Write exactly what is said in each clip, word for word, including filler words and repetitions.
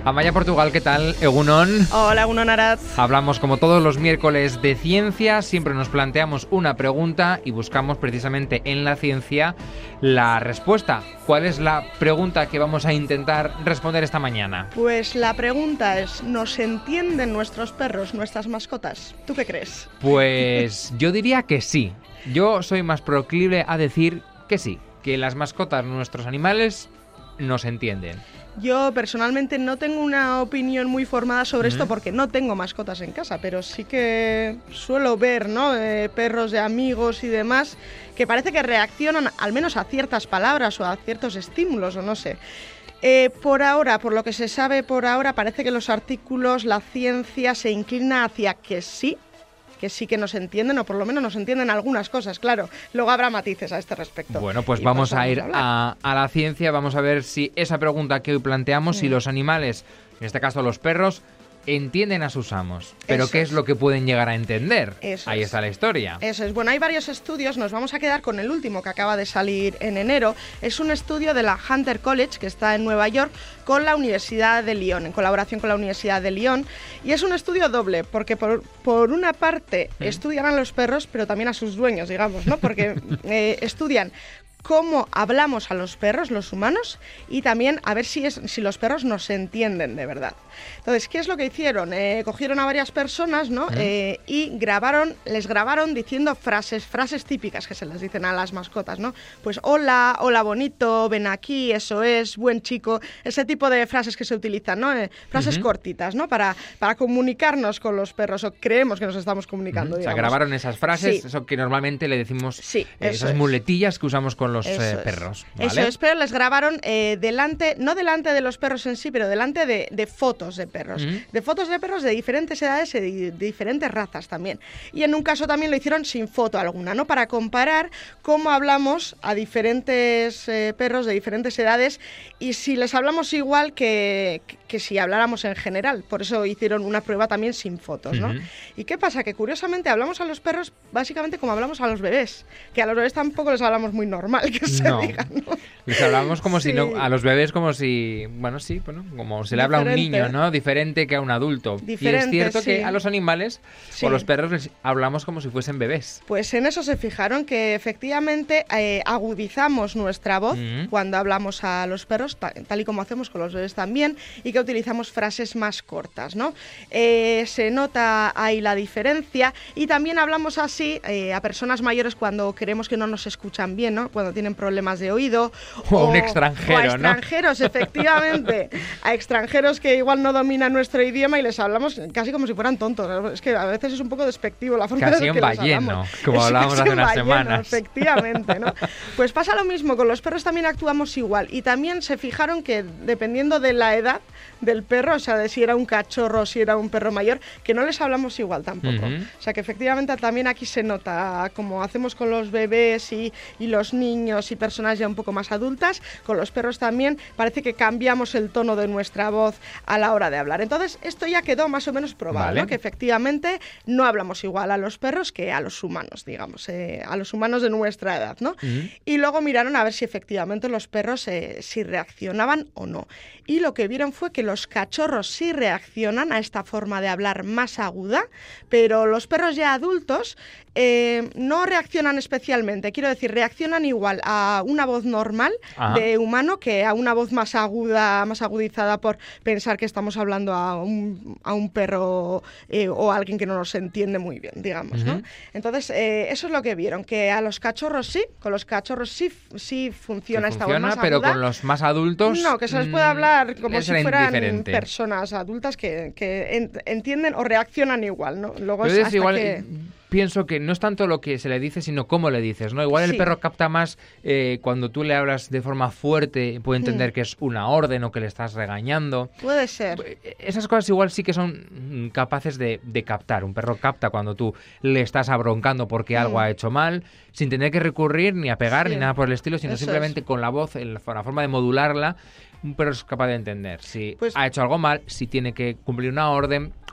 Amaya Portugal, ¿qué tal? Egunon. Hola, Egunon Arat. Hablamos como todos los miércoles de ciencia, siempre nos planteamos una pregunta y buscamos precisamente en la ciencia la respuesta. ¿Cuál es la pregunta que vamos a intentar responder esta mañana? Pues la pregunta es, ¿nos entienden nuestros perros, nuestras mascotas? ¿Tú qué crees? Pues yo diría que sí. Yo soy más proclive a decir que sí, que las mascotas, nuestros animales, nos entienden. Yo personalmente no tengo una opinión muy formada sobre ¿Mm? esto porque no tengo mascotas en casa, pero sí que suelo ver, ¿no? Eh, perros de amigos y demás que parece que reaccionan al menos a ciertas palabras o a ciertos estímulos o no sé. Eh, por ahora, por lo que se sabe por ahora, parece que los artículos, la ciencia se inclina hacia que sí, que sí que nos entienden, o por lo menos nos entienden algunas cosas, claro. Luego habrá matices a este respecto. Bueno, pues y vamos a ir a, a, a la ciencia, vamos a ver si esa pregunta que hoy planteamos, mm. si los animales, en este caso los perros, entienden a sus amos. Pero Eso ¿qué es. es lo que pueden llegar a entender? Eso Ahí es. está la historia. Eso es. Bueno, hay varios estudios, nos vamos a quedar con el último que acaba de salir en enero. Es un estudio de la Hunter College, que está en Nueva York, con la Universidad de Lyon, en colaboración con la Universidad de Lyon. Y es un estudio doble, porque por, por una parte ¿Mm? estudian a los perros, pero también a sus dueños, digamos, ¿no? Porque eh, estudian cómo hablamos a los perros, los humanos, y también a ver si, es, si los perros nos entienden de verdad. Entonces, ¿qué es lo que hicieron? Eh, cogieron a varias personas, ¿no? ¿Mm? Eh, y grabaron, les grabaron diciendo frases, frases típicas que se les dicen a las mascotas, ¿no? Pues hola, hola bonito, ven aquí, eso es, buen chico, ese tipo de frases que se utilizan, ¿no? Eh, frases uh-huh. cortitas, ¿no? Para, para comunicarnos con los perros, o creemos que nos estamos comunicando, uh-huh. digamos. O sea, grabaron esas frases, sí. eso que normalmente le decimos, sí, eh, esas es. muletillas que usamos con los eh, perros. ¿Vale? Eso es, pero les grabaron eh, delante, no delante de los perros en sí, pero delante de, de fotos de perros. Uh-huh. De fotos de perros de diferentes edades y de, de diferentes razas también. Y en un caso también lo hicieron sin foto alguna, ¿no? Para comparar cómo hablamos a diferentes eh, perros de diferentes edades y si les hablamos igual que, que, que si habláramos en general. Por eso hicieron una prueba también sin fotos, ¿no? Uh-huh. ¿Y qué pasa? Que curiosamente hablamos a los perros básicamente como hablamos a los bebés. Que a los bebés tampoco les hablamos muy normal, que se no. diga, ¿no? Les hablamos como sí. si no, a los bebés como si, bueno, sí, bueno, como se le habla a un niño, ¿no? Diferente que a un adulto. Diferente, y es cierto sí. que a los animales sí. o los perros les hablamos como si fuesen bebés. Pues en eso se fijaron, que efectivamente eh, agudizamos nuestra voz uh-huh. cuando hablamos a los perros, ta- tal y como hacemos con los bebés también, y que utilizamos frases más cortas, ¿no? Eh, se nota ahí la diferencia, y también hablamos así eh, a personas mayores cuando creemos que no nos escuchan bien, ¿no? Cuando tienen problemas de oído. O a un extranjero, o a ¿no? extranjeros, efectivamente. A extranjeros que igual no dominan nuestro idioma y les hablamos casi como si fueran tontos. Es que a veces es un poco despectivo la forma casi de que en les balleno, hablamos. como es hablábamos hace unas balleno, semanas. Efectivamente, ¿no? Pues pasa lo mismo, con los perros también actuamos igual. Y también se fijaron que dependiendo de la edad del perro, o sea, de si era un cachorro o si era un perro mayor, que no les hablamos igual tampoco. Uh-huh. O sea, que efectivamente también aquí se nota, como hacemos con los bebés y, y los niños y personas ya un poco más adultas, con los perros también parece que cambiamos el tono de nuestra voz a la hora de hablar. Entonces, esto ya quedó más o menos probado, vale. ¿no? Que efectivamente no hablamos igual a los perros que a los humanos, digamos, eh, a los humanos de nuestra edad, ¿no? Uh-huh. Y luego miraron a ver si efectivamente los perros eh, si reaccionaban o no. Y lo que vieron fue que los cachorros sí reaccionan a esta forma de hablar más aguda, pero los perros ya adultos eh, no reaccionan especialmente. Quiero decir, reaccionan igual a una voz normal Ajá. de humano que a una voz más aguda, más agudizada por pensar que estamos hablando a un, a un perro eh, o a alguien que no nos entiende muy bien, digamos, uh-huh. ¿no? Entonces, eh, eso es lo que vieron, que a los cachorros sí, con los cachorros sí, sí funciona sí esta funciona, voz más pero aguda. Con los más adultos... No, que se les puede hablar como si fueran indiferente. personas adultas que, que en, entienden o reaccionan igual, ¿no? Luego pero es es hasta igual, que... Pienso que no es tanto lo que se le dice, sino cómo le dices, ¿no? Igual el sí. perro capta más eh, cuando tú le hablas de forma fuerte, puede entender mm. que es una orden o que le estás regañando. Puede ser. Esas cosas igual sí que son capaces de, de captar. Un perro capta cuando tú le estás abroncando porque mm. algo ha hecho mal, sin tener que recurrir ni a pegar sí. ni nada por el estilo, sino Eso simplemente es. con la voz, en la forma de modularla, un perro es capaz de entender si pues, ha hecho algo mal, si tiene que cumplir una orden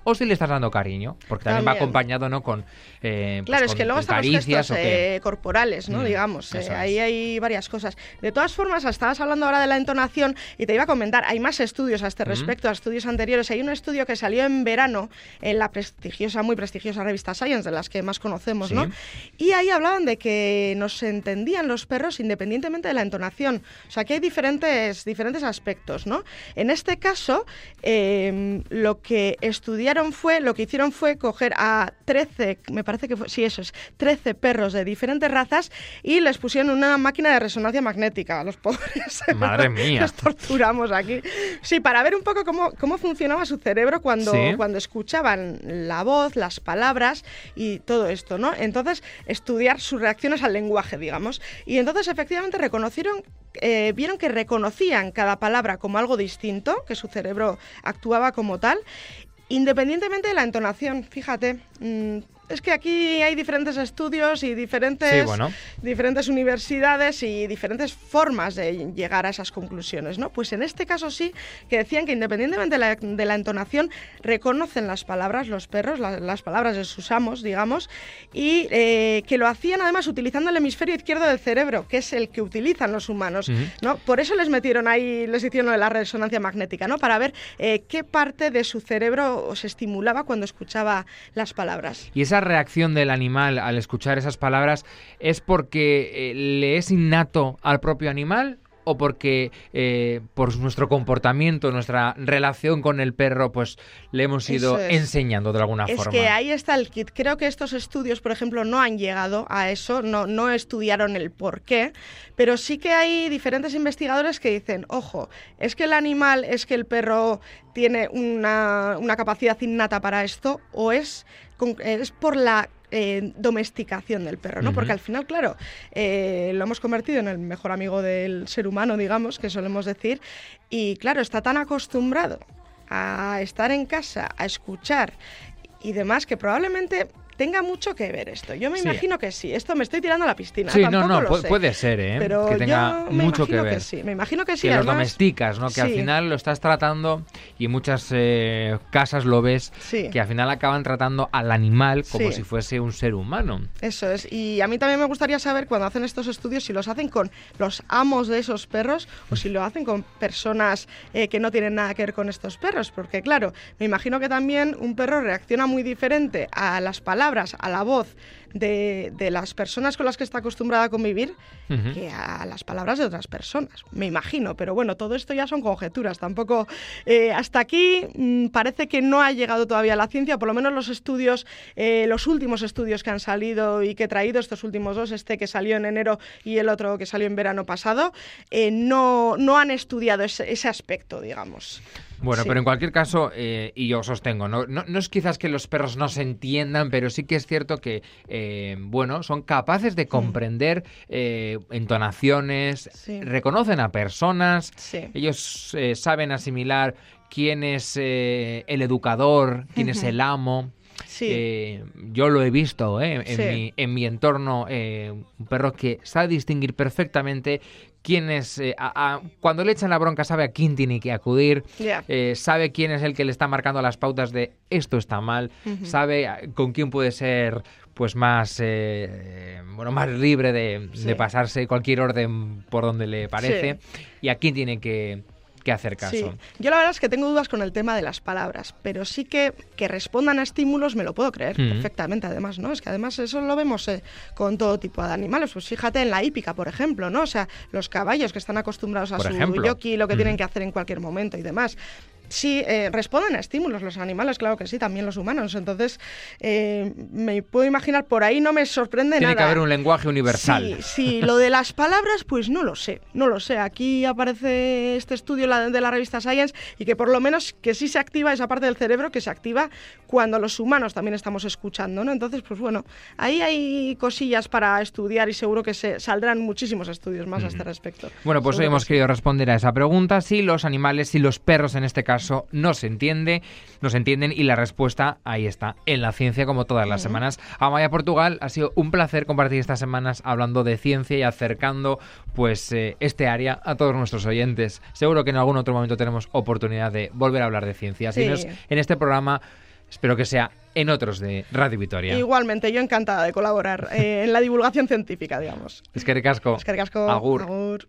o si le estás dando cariño, porque también, también. va acompañado, ¿no? con eh, Claro, pues, es que con, luego con están los caricias, gestos eh, corporales, ¿no? Mm, digamos, eh, ahí hay varias cosas. De todas formas, estabas hablando ahora de la entonación y te iba a comentar, hay más estudios a este respecto, mm. a estudios anteriores. Hay un estudio que salió en verano en la prestigiosa, muy prestigiosa revista Science, de las que más conocemos, sí. ¿no? Y ahí hablaban de que nos entendían los perros independientemente de la entonación. O sea, que hay diferentes, diferentes aspectos, ¿no? En este caso, eh, lo que estudiaron fue, lo que hicieron fue coger a trece, me parece que fue, sí, eso es, trece perros de diferentes razas y les pusieron una máquina de resonancia magnética a los pobres. Madre mía. Los torturamos aquí. Sí, para ver un poco cómo, cómo funcionaba su cerebro cuando, ¿sí? cuando escuchaban la voz, las palabras y todo esto, ¿no? Entonces, estudiar sus reacciones al lenguaje, digamos. Y entonces, efectivamente, reconocieron, eh, vieron que reconocían cada palabra como algo distinto, que su cerebro actuaba como tal, independientemente de la entonación. Fíjate, mmm, es que aquí hay diferentes estudios y diferentes, sí, bueno. diferentes universidades y diferentes formas de llegar a esas conclusiones, ¿no? Pues en este caso sí, que decían que independientemente de la, de la entonación, reconocen las palabras, los perros, la, las palabras de sus amos, digamos, y eh, que lo hacían además utilizando el hemisferio izquierdo del cerebro, que es el que utilizan los humanos, uh-huh. ¿no? Por eso les metieron ahí, les hicieron lo de la resonancia magnética, ¿no? Para ver eh, qué parte de su cerebro se estimulaba cuando escuchaba las palabras. Y esa reacción del animal al escuchar esas palabras es porque eh, le es innato al propio animal o porque eh, por nuestro comportamiento, nuestra relación con el perro, pues le hemos ido es. enseñando de alguna es forma. Es que ahí está el kit. Creo que estos estudios, por ejemplo, no han llegado a eso, no, no estudiaron el por qué, pero sí que hay diferentes investigadores que dicen, ojo, es que el animal, es que el perro tiene una, una capacidad innata para esto, o es, es por la Eh, domesticación del perro, ¿no? Uh-huh. Porque al final, claro, eh, lo hemos convertido en el mejor amigo del ser humano, digamos, que solemos decir, y claro, está tan acostumbrado a estar en casa, a escuchar y demás, que probablemente tenga mucho que ver esto. Yo me sí. imagino que sí. Esto me estoy tirando a la piscina. Sí, Tampoco no, no, lo puede, sé. puede ser, ¿eh? Pero que tenga yo me mucho que imagino ver. Que sí. Me imagino que sí. Que además, los domesticas, ¿no? Que sí. al final lo estás tratando y muchas eh, casas lo ves, sí. que al final acaban tratando al animal como sí. si fuese un ser humano. Eso es. Y a mí también me gustaría saber cuando hacen estos estudios si los hacen con los amos de esos perros o si lo hacen con personas eh, que no tienen nada que ver con estos perros. Porque claro, me imagino que también un perro reacciona muy diferente a las palabras, a la voz de, de las personas con las que está acostumbrada a convivir uh-huh. que a las palabras de otras personas, me imagino, pero bueno, todo esto ya son conjeturas, tampoco eh, hasta aquí mmm, parece que no ha llegado todavía la ciencia, por lo menos los estudios, eh, los últimos estudios que han salido y que he traído, estos últimos dos, este que salió en enero y el otro que salió en verano pasado, eh, no, no han estudiado ese, ese aspecto, digamos. Bueno, sí. pero en cualquier caso, eh, y yo sostengo, ¿no? No, no es quizás que los perros no se entiendan, pero sí que es cierto que, eh, bueno, son capaces de comprender eh, entonaciones, sí. reconocen a personas, sí. ellos eh, saben asimilar quién es eh, el educador, quién uh-huh. es el amo. Sí. Eh, yo lo he visto eh, en, sí. mi, en mi entorno, eh, un perro que sabe distinguir perfectamente quién es, eh, a, a, cuando le echan la bronca sabe a quién tiene que acudir, yeah. eh, sabe quién es el que le está marcando las pautas de esto está mal, uh-huh. sabe con quién puede ser pues más eh, bueno más libre de, sí. de pasarse cualquier orden por donde le parece sí. y a quién tiene que que hacer caso. Sí. Yo la verdad es que tengo dudas con el tema de las palabras, pero sí que que respondan a estímulos me lo puedo creer mm. perfectamente, además, ¿no? Es que además eso lo vemos eh, con todo tipo de animales. Pues fíjate en la hípica, por ejemplo, ¿no? O sea, los caballos que están acostumbrados a por su ejemplo. jockey, lo que mm. tienen que hacer en cualquier momento y demás. Sí, eh, responden a estímulos los animales, claro que sí, también los humanos. Entonces, eh, me puedo imaginar, por ahí no me sorprende Tiene nada. Tiene que haber un lenguaje universal. Sí, sí, lo de las palabras, pues no lo sé, no lo sé. Aquí aparece este estudio de la revista Science y que por lo menos que sí se activa esa parte del cerebro que se activa cuando los humanos también estamos escuchando, ¿no? Entonces, pues bueno, ahí hay cosillas para estudiar y seguro que se saldrán muchísimos estudios más mm. a este respecto. Bueno, pues seguro hoy hemos sí. querido responder a esa pregunta, si los animales, si los perros en este caso no se entiende, no se entienden y la respuesta ahí está, en la ciencia como todas las uh-huh. semanas. Amaya Portugal, ha sido un placer compartir estas semanas hablando de ciencia y acercando pues eh, este área a todos nuestros oyentes. Seguro que en algún otro momento tenemos oportunidad de volver a hablar de ciencia. Sí. Si no es en este programa, espero que sea en otros de Radio Vitoria. Igualmente, yo encantada de colaborar eh, en la divulgación científica, digamos. Eskerrik asko. Eskerrik asko. Agur. Agur.